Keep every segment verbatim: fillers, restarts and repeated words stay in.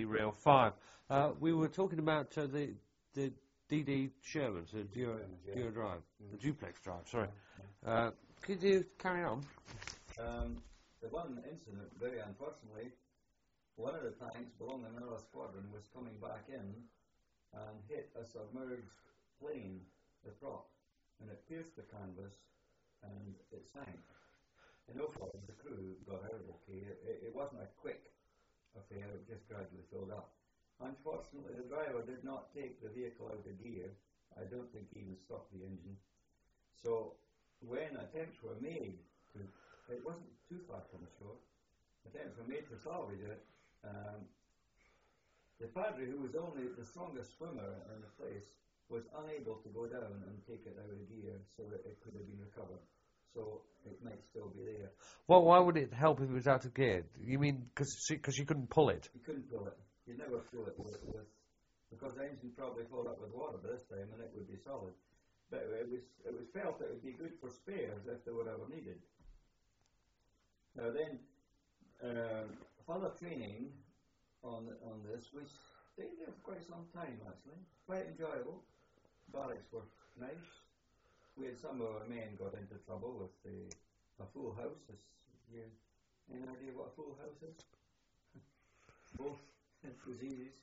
Rail five. Uh, we were talking about uh, the the D D Shermans, the Duo, yeah. Duo Drive, Mm. the duplex drive. Sorry. Yeah. Uh, could you carry on? Um, the one incident, very unfortunately, one of the tanks belonging to another squadron was coming back in and hit a submerged plane, the prop, and it pierced the canvas and it sank. And no problem, the crew got out okay. It, it wasn't a quick affair, it just gradually filled up. Unfortunately, the driver did not take the vehicle out of gear. I don't think he even stopped the engine. So when attempts were made to, it wasn't too far from the shore, attempts were made to salvage it, um, the padre, who was only the strongest swimmer in the place, was unable to go down and take it out of gear so that it could have been recovered. So it might still be there. Well, why would it help if it was out of gear? You mean because because you couldn't pull it? You couldn't pull it. You'd never pull it with, with because the engine probably filled up with water by this time and it would be solid. But it was it was felt that it would be good for spares if they were ever needed. Now then, uh, further training on on this, we stayed there for quite some time actually. Quite enjoyable. Barracks were nice. We had some of our men got into trouble with the, a full house. Is, you, any idea what a full house is? Both cuisines.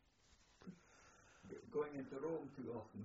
Going into Rome too often.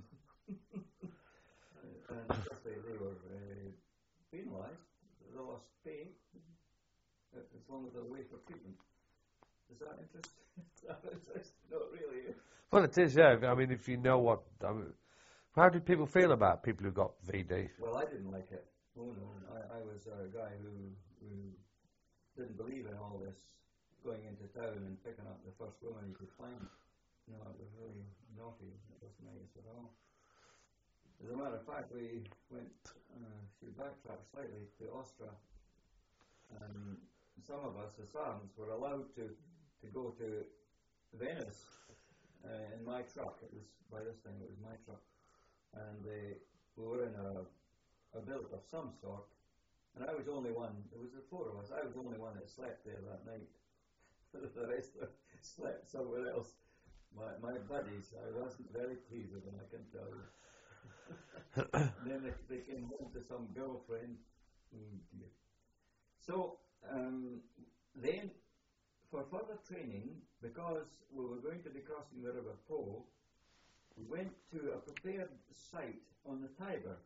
uh, and they, they were uh, penalised. They lost pay uh, as long as they're away for treatment. Does that interest? that interest? Not really. Well, it is, yeah. I mean, if you know what... I mean, how did people feel about people who got V D? Well, I didn't like it. Oh, no. I, I was a guy who, who didn't believe in all this going into town and picking up the first woman you could find. No, it was really naughty. It wasn't nice at all. As a matter of fact, we went, uh, should backtrack slightly, to Austria. And some of us, the sergeants, were allowed to, to go to Venice uh, in my truck. It was, by this time, it was my truck. And uh, we were in a, a billet of some sort, and I was the only one, there was the four of us, I was the only one that slept there that night. The rest of slept somewhere else. My, my buddies, I wasn't very pleased with them, I can tell you. And then they, they came home to some girlfriend. Oh dear. So, um, then, for further training, because we were going to be crossing the River Po, we went to a prepared site on the Tiber.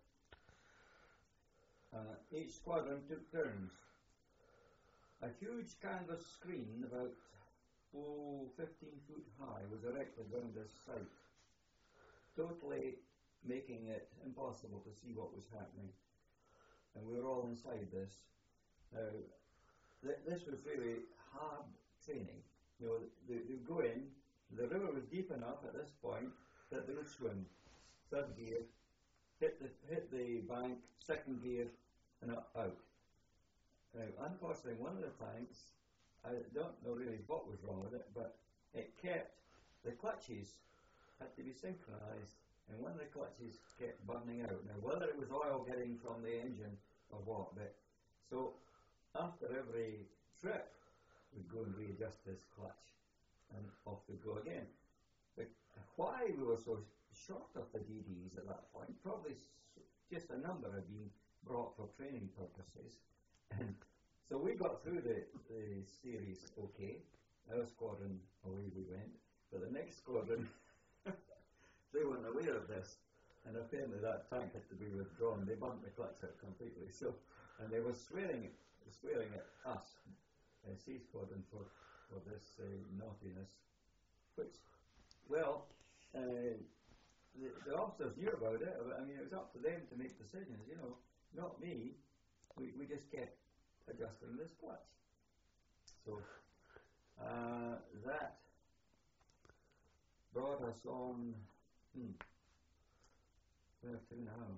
Uh, each squadron took turns. A huge canvas screen, about oh, fifteen foot high, was erected around this site, totally making it impossible to see what was happening. And we were all inside this. Now, th- this was really hard training. You know, they, they go in, the river was deep enough at this point that they would swim. Third gear, hit the hit the bank, second gear, and out. Now, unfortunately, one of the tanks, I don't know really what was wrong with it, but it kept, the clutches had to be synchronized, and one of the clutches kept burning out. Now, whether it was oil getting from the engine or what, but so after every trip, we'd go and readjust this clutch, and off we'd go again. But why we were so short of the D Ds at that point, probably s- just a number had been brought for training purposes. And so we got through the, the series okay. Our squadron, away we went. But the next squadron, they weren't aware of this. And apparently that tank had to be withdrawn. They burnt the clutch out completely. So, and they were swearing, swearing at us, uh, C Squadron, for, for this uh, naughtiness. Which, well, uh, the, the officers knew about it. I mean, it was up to them to make decisions, you know, not me. We, we just kept adjusting this clutch. So uh, that brought us on, hmm, where to now?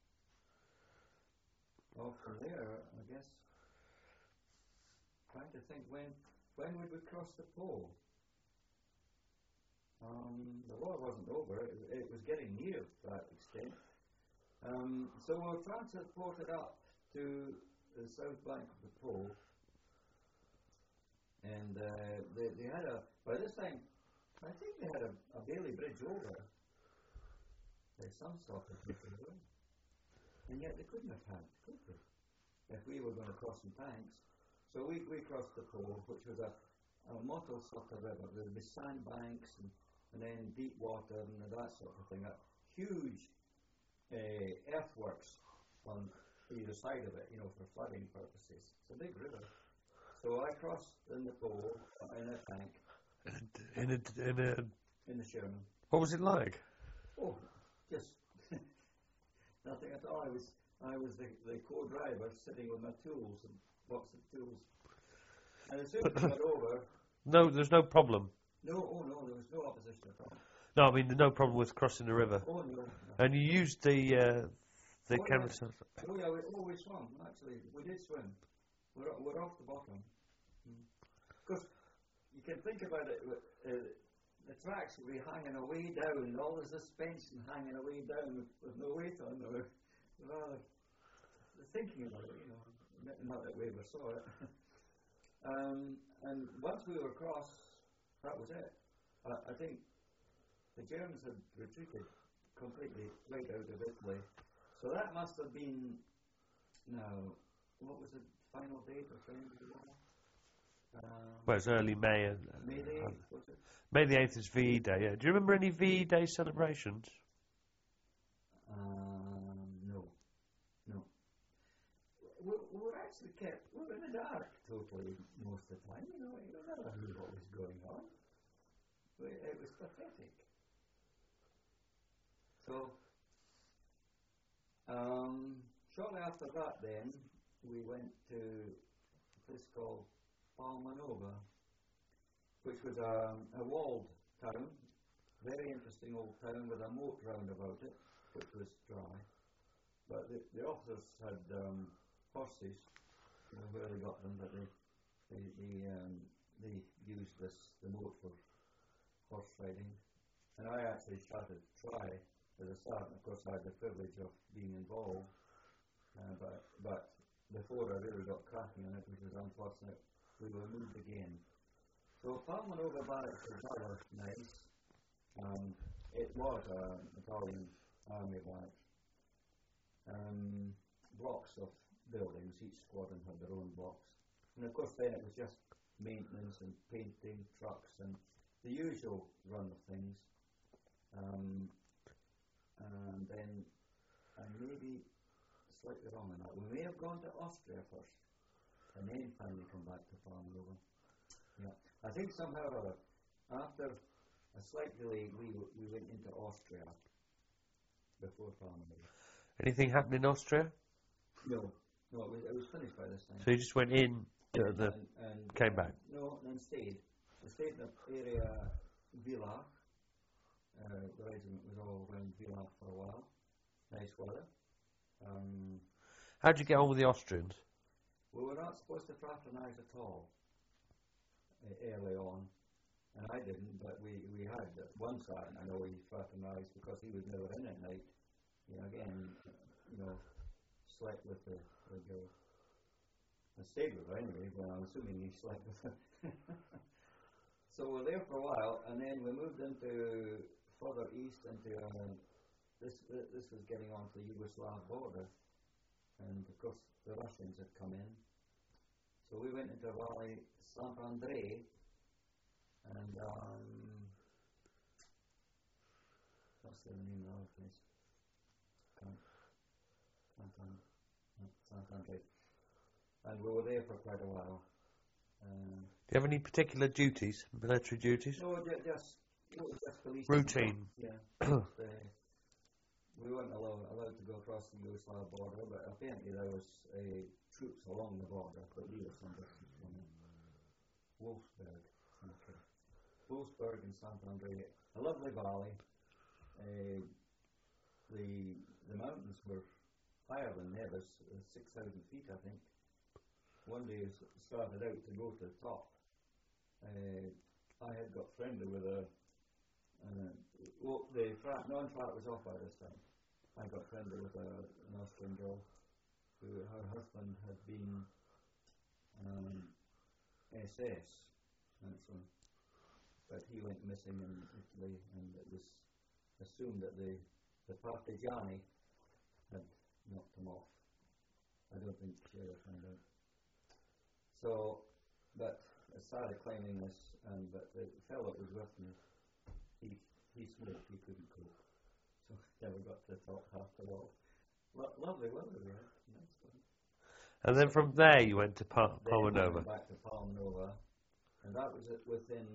Well, from there, I guess, trying to think when, when would we cross the pole? Um, the war wasn't over, it, it was getting near to that extent. Um, so we were transported up to the south bank of the pole and uh, they, they had a, by this time, I think they had a, a Bailey Bridge over. There's some sort of bridge over. And yet they couldn't have had, could they? If we were going to cross in tanks. So we, we crossed the Pole, which was a, a mottled sort of river. There would be sandbanks and, and then deep water and that sort of thing. A huge uh, earthworks on either side of it, you know, for flooding purposes. It's a big river. So I crossed in the Pole, in a tank. In a, in a, in the Sherman. what was it like? Oh, just nothing at all. I was I was the, the co-driver sitting with my tools and box of tools. And as soon as we got over... No, there's no problem. No, oh no, there was no opposition at all. No, I mean, there's no problem with crossing the river. Oh no. no. And you used the uh, the oh, camera... Yeah. Oh yeah, we, oh, we swam, actually. We did swim. We're, we're off the bottom. Because you can think about it, uh, the tracks will be hanging away down, all the suspension hanging away down with, with no weight on them. Rather thinking about it, you know, not that we ever saw it. um, and once we were across, that was it. Uh, I think the Germans had retreated completely right out of Italy. So that must have been, now, what was the final date or something? Uh, well, it's early May. And, uh, May the eighth, was it? May the eighth is V E Day, yeah. Do you remember any V E Day celebrations? Um, no. No. We, we were actually kept, we were in the dark totally most of the time, you know, you never knew what was going on. We, it was pathetic. So, um, shortly after that then, we went to a place called Palmanova, which was a, a walled town, very interesting old town with a moat round about it, which was dry. But the, the officers had um, horses, you know, where they got them, but they they they, um, they used this the moat for horse riding. And I actually started to try at the start, and of course I had the privilege of being involved. Uh, but but before I really got cracking on it, which was unfortunate, we were moved again. So Palmanova Barracks was rather nice. Um, it was an Italian army barracks. Um, blocks of buildings, each squadron had their own blocks. And of course then it was just maintenance and painting, trucks and the usual run of things. Um, and then, and maybe slightly wrong on that, we may have gone to Austria first and then finally come back to Palmanova. Yeah, I think somehow or other, after a slight delay, we w- we went into Austria before Palmanova. Anything happened in Austria? No, no, it was, it was finished by this time. So you just went in, to the, and, and came back? No, and stayed. We stayed in the area Villach. Uh, the regiment was all around Villach for a while. Nice weather. Um, How'd you get on with the Austrians? we were not supposed to fraternise at all uh, early on, and I didn't, but we, we had one sergeant I know he fraternised because he was never in at night. You know, again, you know, slept with the, the girl. I stayed with her anyway, but I'm assuming he slept with her. So we were there for a while, and then we moved into further east into uh, this. Uh, this was getting on to the Yugoslav border, and of course the Russians had come in. So we went into Valley Sant Andre, and um, what's the name of the other place? Can't, can't, no, Sant Andre. And we were there for quite a while. Uh, Do you have any particular duties, military duties? no, ju- just it was just police. Routine. Yeah. uh, we weren't allowed, allowed to go across the Yugoslav border, but apparently there was uh, troops along the border, but we were some distance from it. Wolfsburg. Okay. Wolfsburg and Sant Andre, a lovely valley. Uh, the the mountains were higher than Nevis, uh, six thousand feet, I think. One day I started out to go to the top. Uh, I had got friendly with a, uh, well, the frat, non-frat was off by this time. I got friendly with a, an Austrian girl who, her husband had been um, S S, That's one. But he went missing in Italy, and it was assumed that the the partigiani had knocked him off. I don't think she ever found out. So, but I started claiming this, and but the fellow that was with me, he he smoked, he couldn't cope, so never got to the top half at all. Lo- lovely weather there, nice one. And then from there you went to pa- Then we Palmanova. went back to Palmanova, and that was it within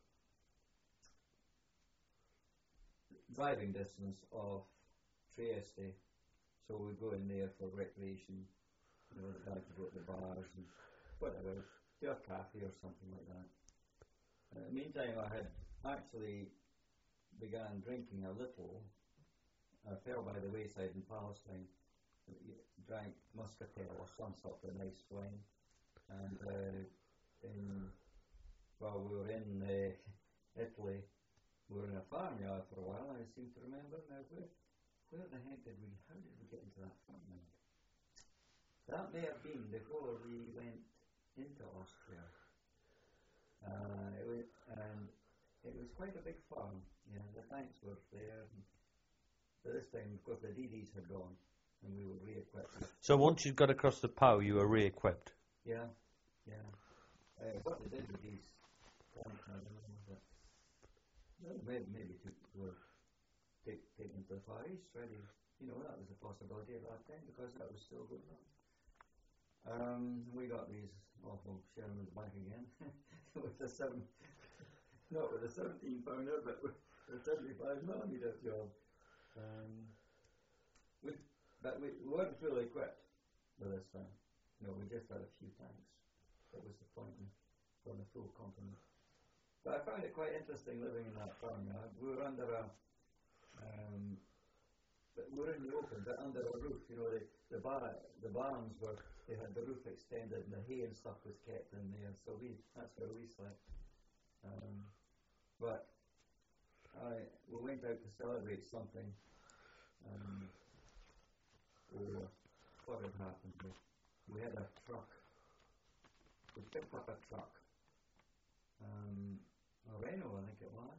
driving distance of Trieste. So we'd go in there for recreation, you know, the guys would go to the bars and whatever, do a cafe or something like that. In the meantime, I had actually began drinking a little. I fell by the wayside in Palestine, drank muscatel or some sort of nice wine, and uh, in, while we were in uh, Italy, we were in a farmyard for a while. I seem to remember now. Where, where the heck did we? How did we get into that farmyard? That may have been before we went into Austria. Uh, it was, and it was quite a big farm. Yeah, the tanks were there. And by this time, of course, the D Ds had gone, and we were re-equipped. So once you'd got across the Po, you were re-equipped. Yeah, yeah. Uh, what they did with these tanks, I don't know, but well, maybe, maybe to, were take, taken to the Far East, ready. You know, that was a possibility at that time because that was still going on. Um, we got these awful Shermans back again with the seven, not with a seventeen pounder, but with a seventy-five millimeter job. Um, we, but we weren't fully equipped by this time. No, we just had a few tanks. That was the point from the full complement. But I found it quite interesting living in that farmyard. We were under a, um, but we were in the open, but under a roof. You know, the the, bar, the barns were, they had the roof extended, and the hay and stuff was kept in there. So we, that's where we slept. Um, but I, we went out to celebrate something. Um, or what had happened? We, we had a truck. We picked up a truck. Um, a Renault, I think it was.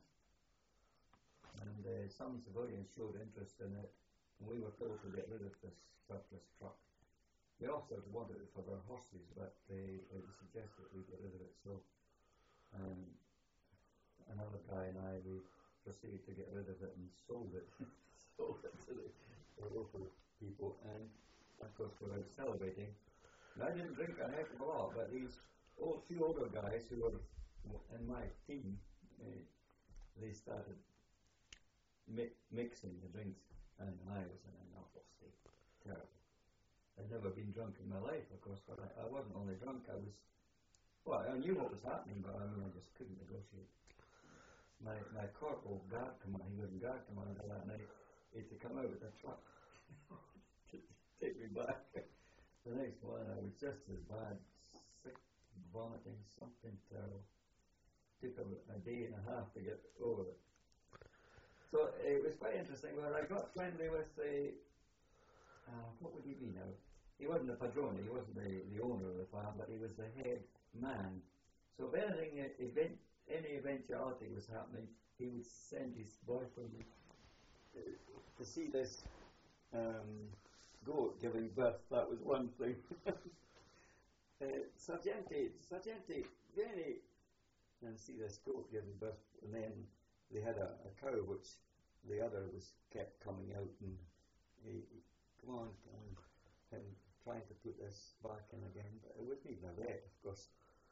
And uh, some civilians showed interest in it, and we were told to get rid of this surplus truck. The officers wanted it for their horses, but they, they suggested we get rid of it. So um, another guy and I, we proceeded to get rid of it and sold it. sold it to the, the local people, and of course we were out celebrating. And I didn't drink a heck of a lot, but these old, few older guys who were in my team, uh, they started mi- mixing the drinks, and I was in an awful state. Terrible. I'd never been drunk in my life, of course, but I, I wasn't only drunk, I was, well, I knew what was happening, but I mean, I just couldn't negotiate. My my corporal guard command, he was in guard commander that night, he had to come out with a truck to take me back. The next one, I was just as bad, sick, vomiting, something terrible. Took a, a day and a half to get over it. So it was quite interesting. Well, I got friendly with the, uh, what would he be now? He wasn't the padrone, he wasn't the, the owner of the farm, but he was the head man. So if anything, event, any eventuality was happening, he would send his boyfriend uh, to see this um, goat giving birth. That was one thing. uh, Sergente, Sergente, vieni and see this goat giving birth, and then they had a, a cow which the other was kept coming out, and he, he, come on, and, and trying to put this back in again, but it wasn't even a vet, of course.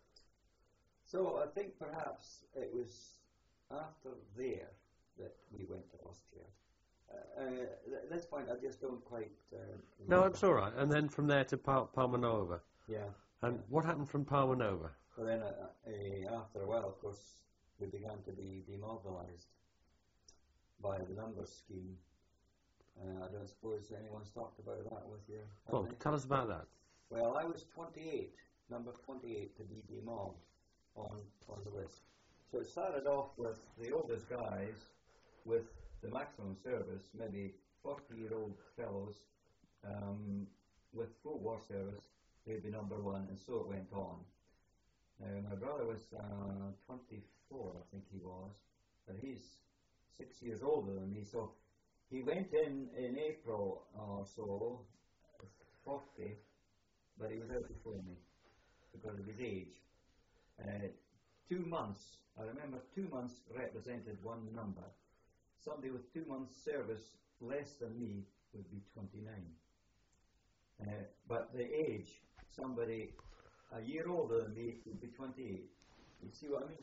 So I think perhaps it was after there that we went to Austria. Uh, uh, at this point, I just don't quite. Uh, No, it's all right. And then from there to Pal- Palmanova. Yeah. And yeah. what happened from Palmanova? Well, then, uh, uh, after a while, of course, we began to be demobilised by the numbers scheme. Uh, I don't suppose anyone's talked about that with you. Well, they? tell us about that. Well, I was twenty-eight, number twenty-eight to be demobbed on, on the list. So it started off with the oldest guys with the maximum service, maybe forty-year-old fellows um, with full war service. They'd be number one, and so it went on. Uh, my brother was uh, twenty-four, I think he was, but he's six years older than me. So he went in in April or so, forty, but he was out before me because of his age. Uh, two months, I remember two months represented one number. Somebody with two months service less than me would be twenty-nine. Uh, but the age, somebody a year older than me would be twenty-eight. You see what I mean?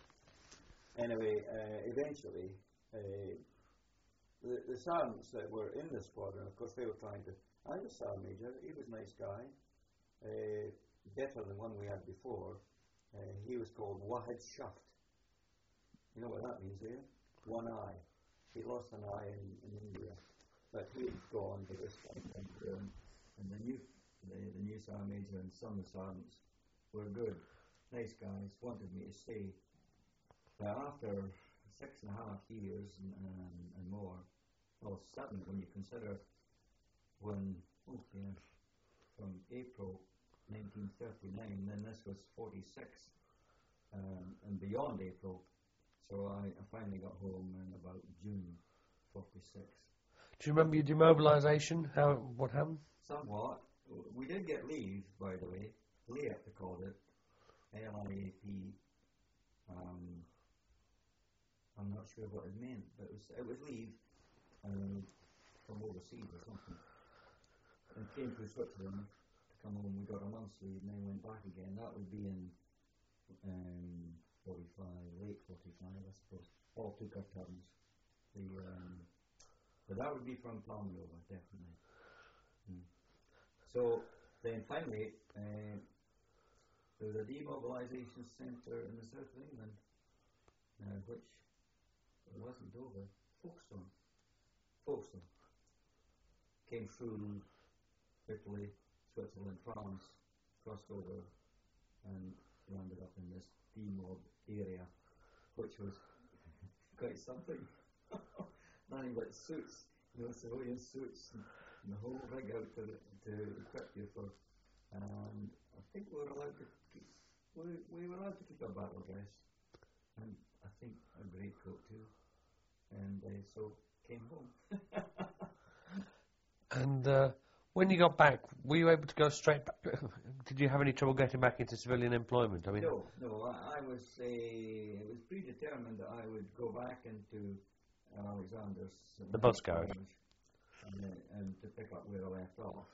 Anyway, uh, eventually, uh, the, the sergeants that were in the squadron, of course, they were trying to. I was sergeant major. He was a nice guy, uh, better than one we had before. Uh, he was called Wahid Shaft. You know what that means, do you? One eye. He lost an eye in, in India, but he'd gone to this one. And, um, and the new, the, the new sergeant major and some of the sergeants were good, nice guys. Wanted me to stay. But after six and a half years and, and, and more, well, seven when you consider when, oh yeah, from April nineteen thirty-nine, then this was forty-six, um, and beyond April. So I, I finally got home in about June forty-six. Do you remember your demobilisation? How what happened? Somewhat. We did get leave, by the way. L I A P, they called it. L I A P. Um, I'm not sure what it meant, but it was it was leave um, from overseas or something. And came to Switzerland. Come home, we got a month's leave, and then went back again. That would be in um, forty-five, late forty-five, I suppose. All took our turns. The, um, but that would be from Palmanova, definitely. Mm. So then finally, uh, there was a demobilisation centre in the south of England, uh, which wasn't over. Folkestone. Folkestone. Came through Italy, Switzerland, France, crossed over and landed up in this demob area, which was quite something. Nothing but suits, you know, civilian suits, and, and the whole rig out to, to equip you for. And I think we were allowed to keep, we, we were allowed to keep our battle dress, and I think a greatcoat too. And uh, so came home. And. Uh, When you got back, were you able to go straight back? Did you have any trouble getting back into civilian employment? I mean, no, no. I, I was uh, it was predetermined that I would go back into Alexander's the bus garage, and, uh, and to pick up where I left off.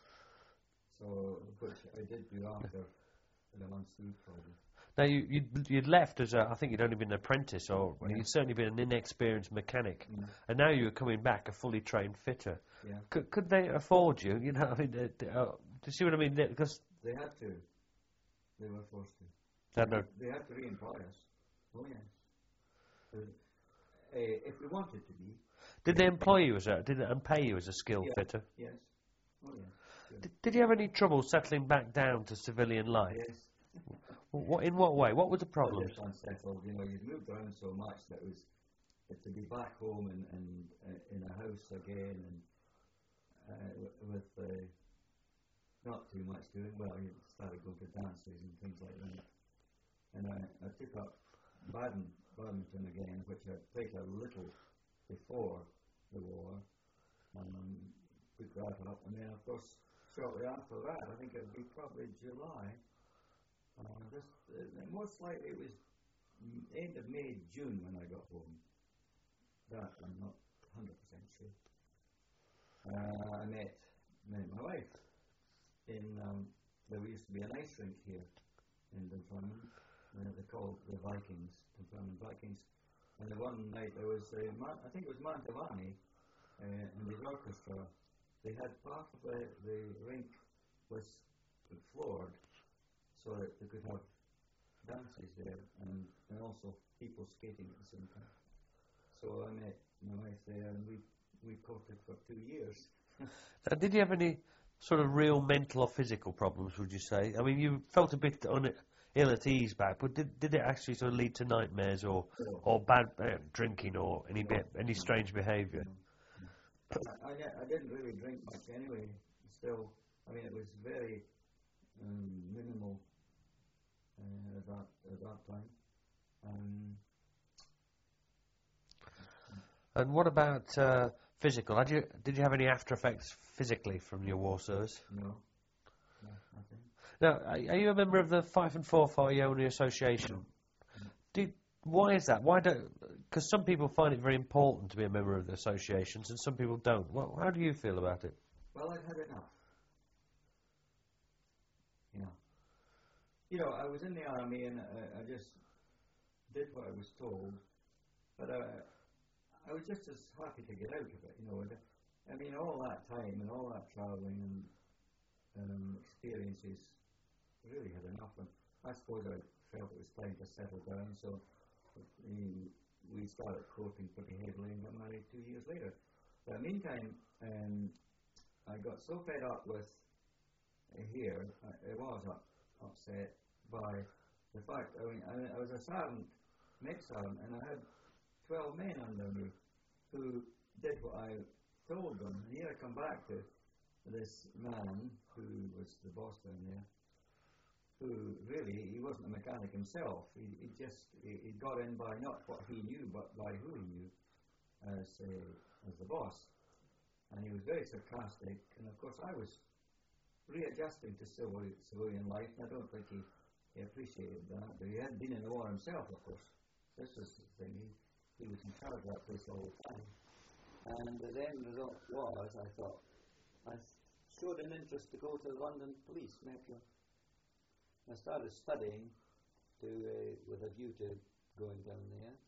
So, which I did do after the month's leave, probably. Now you you'd, you'd left as a, I think you'd only been an apprentice, or yeah. you'd certainly been an inexperienced mechanic, mm. and now you were coming back a fully trained fitter. Yeah. Could could they afford you? You know, I mean, uh, uh, do you see what I mean? Because they had to, they were forced to. They had, no they had to re-employ us. Oh yes. Uh, uh, if we wanted to be. Did they employ you as a? Did they and pay you as a skilled yeah. fitter? Yes. Oh yes. Sure. Did, did you have any trouble settling back down to civilian life? Yes. What, in what way? What were the problems? Just unsettled. You know, you'd moved around so much that it was it to be back home and, and uh, in a house again, and uh, with uh, not too much doing. Well, you started going to dances and things like that. And I, I took up badminton, badminton again, which I played a little before the war. Um, took that up, and then of course shortly after that, I think it would be probably July. Uh, this, uh, most likely it was end of May, June when I got home. That I'm not one hundred percent sure. Uh, I met, met my wife in, um, there used to be an ice rink here in Dunfermline. Uh, they called the Vikings, Dunfermline Vikings. And the one night there was, uh, Man- I think it was Mantovani uh, and his orchestra. They had part of the, the rink was floored, so that they could have dances there and, and also people skating at the same time. So I met my wife there and we, we courted for two years. Uh, did you have any sort of real mental or physical problems, would you say? I mean, you felt a bit on it, ill at ease back, but did, did it actually sort of lead to nightmares or, no. or bad uh, drinking or any no. bit, any strange behaviour? No. I, I, I didn't really drink much anyway. Still, I mean, it was very um, minimal uh, at that at that time. Um, And what about uh, physical? Had you, did you have any after effects physically from your war service? no, no, nothing. Now, are, are you a member of the Fife and Forfar Only Association? No. Do, why is that? Why don't? Because some people find it very important to be a member of the associations, and some people don't. Well, how do you feel about it? Well, I've had enough. You know, you know, I was in the army and I, I just did what I was told, but uh, I was just as happy to get out of it. You know, and, I mean, all that time and all that travelling and um, experiences, really had enough. And I suppose I felt it was time to settle down, so we, we started courting pretty heavily and got married two years later. But meantime, um, I got so fed up with uh, here, I, I was up, upset by the fact, I mean, I, I was a sergeant, mid-sergeant, and I had twelve men under me who did what I told them. And here I come back to this man who was the boss down there, who really, he wasn't a mechanic himself. He, he just, he, he got in by not what he knew, but by who he knew as, uh, as the boss. And he was very sarcastic, and of course I was readjusting to civil, civilian life, and I don't think he, he appreciated that, but he hadn't been in the war himself, of course. This was the thing, he, he was in charge of that place all the time. And the end result was, I thought, I showed an interest to go to the London Police, Metro. I started studying to, uh, with a view to going down there.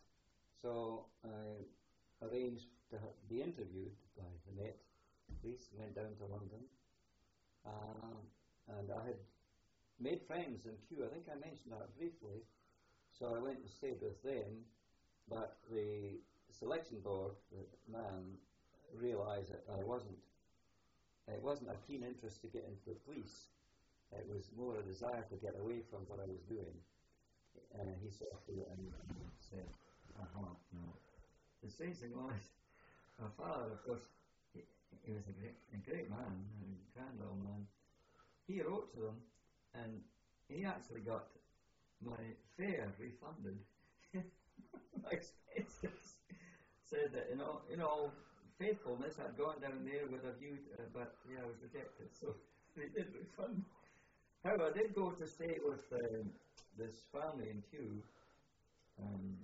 So I arranged to ha- be interviewed by the Met Police, went down to London, uh, and I had made friends in Kew. I think I mentioned that briefly. So I went and stayed with them, but the selection board, the man, realised that I wasn't, it wasn't a keen interest to get into the police. It was more a desire to get away from what I was doing. Uh, he saw through it and said, uh-huh, no. The strange thing was, my father, of course, he, he was a great, a great man, a grand old man. He wrote to them, and he actually got my fare refunded. My expenses. Said that in all, in all faithfulness, I'd gone down there with a view, to, uh, but yeah, I was rejected, so they did refund. However, I did go to stay with um, this family in Kew um,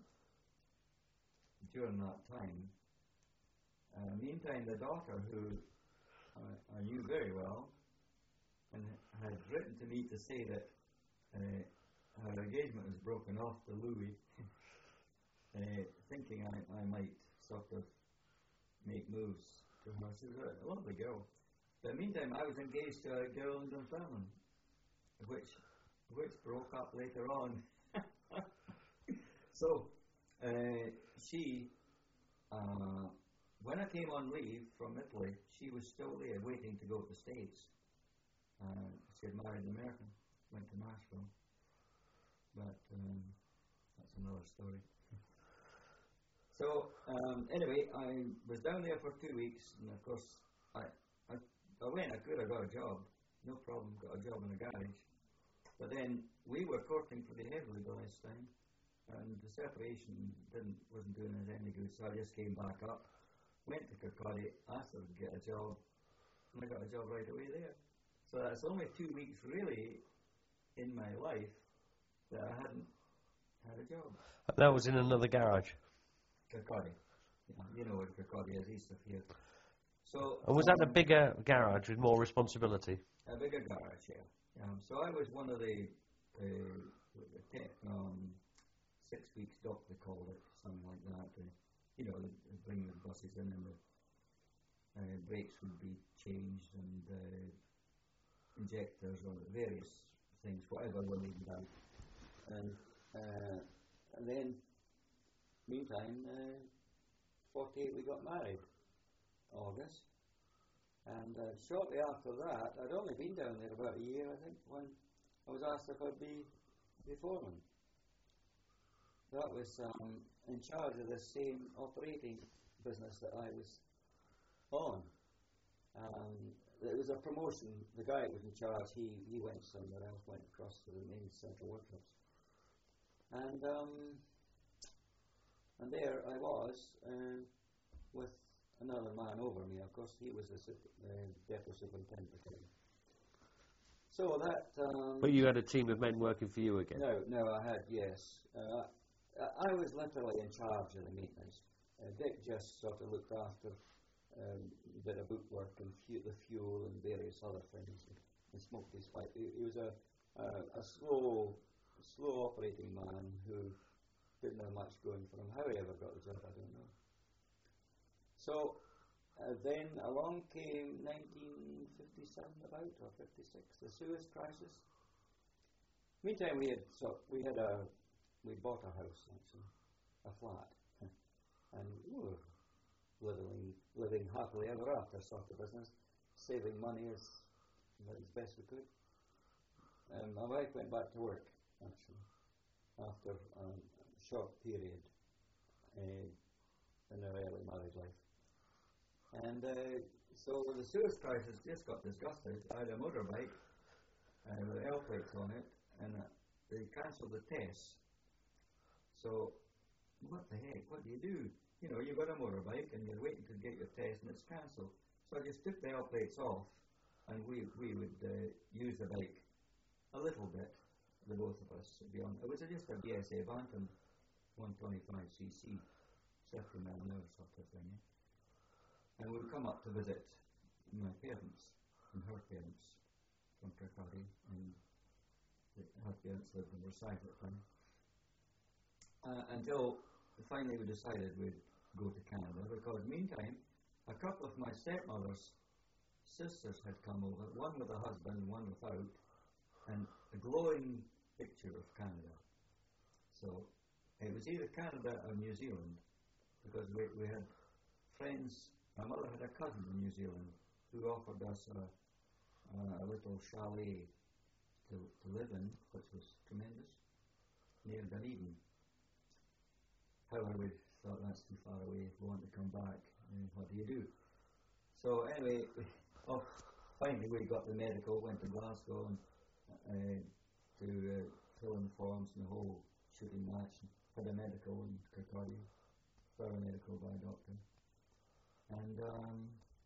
during that time. Uh, meantime, the daughter, who I, I knew very well, and had written to me to say that uh, her engagement was broken off to Louis, uh, thinking I, I might sort of make moves to her. She was a lovely girl. But meantime, I was engaged to a girl in Dunfermline, which which broke up later on. So uh, she, uh, when I came on leave from Italy, she was still there waiting to go to the States. Uh, she had married an American, went to Nashville. But um, that's another story. So um, anyway, I was down there for two weeks, and of course, I, I, I went, I could, I got a job, no problem, got a job in a garage. But then we were courting pretty heavily by this time, and the separation didn't wasn't doing us any good, so I just came back up, went to Kirkcaldy, asked her to get a job, and I got a job right away there. So that's only two weeks really in my life that I hadn't had a job. That was in another garage. Kirkcaldy. Yeah, you know what Kirkcaldy is, east of here. So, And was um, that a bigger garage with more responsibility? a bigger garage, yeah. Um, so I was one of the, uh, the ten, um, six weeks dock, they called it, something like that. Uh, you know, they bring the buses in and the uh, brakes would be changed and uh, injectors or various things, whatever were needed out. And, uh, and then, meantime, uh, forty-eight we got married, August. And uh, shortly after that, I'd only been down there about a year, I think, when I was asked if I'd be the foreman. That was um, in charge of the same operating business that I was on. Um, it was a promotion. The guy that was in charge, he, he went somewhere else, went across to the main central workshops. And um, and there I was uh, with another man over me. Of course, he was the super, uh, depot superintendent. So that. Um, but you had a team of men working for you again. No, no, I had yes. Uh, I, I was literally in charge of the maintenance. Uh, Dick just sort of looked after um, a bit of bootwork and fu- the fuel and various other things, and, and smoked his pipe. He, he was a, a a slow, slow operating man who didn't have much going for him. How he ever got the job, I don't know. So uh, then along came nineteen fifty-seven, about or fifty-six, the Suez crisis. Meantime, we had so we had a we bought a house actually, a flat. And we were living, living happily ever after sort of business, saving money as, as best we could. And my wife went back to work, actually, after a short period uh, in her early married life. And uh, so the Suez crisis just got disgusted. I had a motorbike uh, with L plates on it, and uh, they cancelled the tests. So what the heck, what do you do? You know, you've got a motorbike and you're waiting to get your test and it's cancelled. So I just took the L plates off and we we would uh, use the bike a little bit, the both of us, to be honest. It was just a B S A Bantam one twenty-five c c, thirty mile an hour sort of thing. Eh? And we'd come up to visit my parents and her parents from Kirkcaldy, and the, her parents lived in Versailles at the time. Uh, until finally we decided we'd go to Canada, because meantime a couple of my stepmother's sisters had come over, one with a husband and one without, and a glowing picture of Canada. So it was either Canada or New Zealand, because we, we had friends. My mother had a cousin in New Zealand who offered us a, a little chalet to, to live in, which was tremendous, near Dunedin. However, we thought that's too far away. If we want to come back, uh, what do you do? So anyway, we, oh, finally we got the medical, went to Glasgow and uh, to uh, fill in forms and the whole shooting match. Had a medical in Kirkcaldy, thorough medical by a doctor. And um,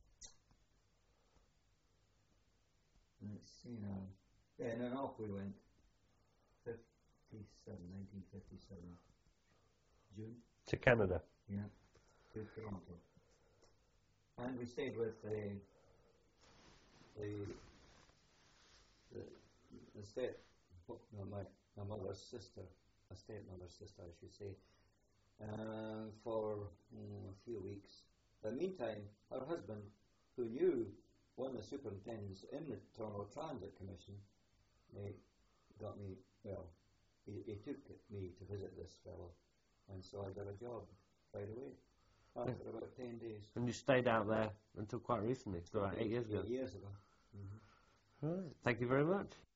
let's see now. Yeah, and then off we went. fifty-seven, nineteen fifty-seven. June. To Canada. Yeah, to Toronto. And we stayed with the the the, the step no, my my mother's sister, a stepmother's sister, I should say, uh, for mm, a few weeks. But meantime, her husband, who knew one of the superintendents in the Toronto Transit Commission, they got me. Well, he, he took me to visit this fellow. And so I got a job right away after yeah. about ten days. And you stayed out there until quite recently, so about eight years ago. Eight years ago. Mm-hmm. Right. Thank you very much.